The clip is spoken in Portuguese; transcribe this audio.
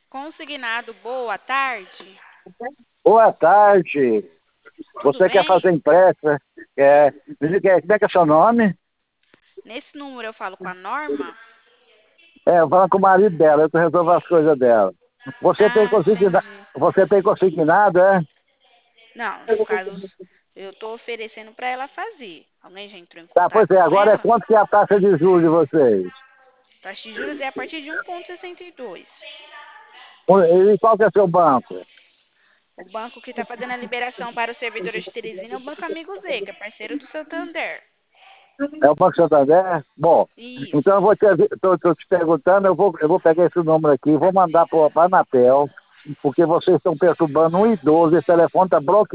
Consignado, boa tarde. Boa tarde. Tudo Você quer fazer bem? empréstimo? Como é que é seu nome? Nesse número eu falo com a Norma? Eu falo com o marido dela, eu resolvo as coisas dela. Você tem Ah, consignado, entendi. você tem consignado, é? Não, no caso, eu tô oferecendo para ela fazer. Alguém já entrou em Tá, pois contato é, com agora é ela? quanto que é a taxa de juros de vocês? Taxa de juros é a partir de 1,62. E qual que é seu banco? O banco que está fazendo a liberação para os servidores de Teresina é o Banco Amigo Z, que é parceiro do Santander. É o Banco Santander? Bom, então Isso. eu vou tô te perguntando, eu vou pegar esse número aqui, vou mandar para a Anatel, porque vocês estão perturbando um idoso, esse telefone está bloqueado.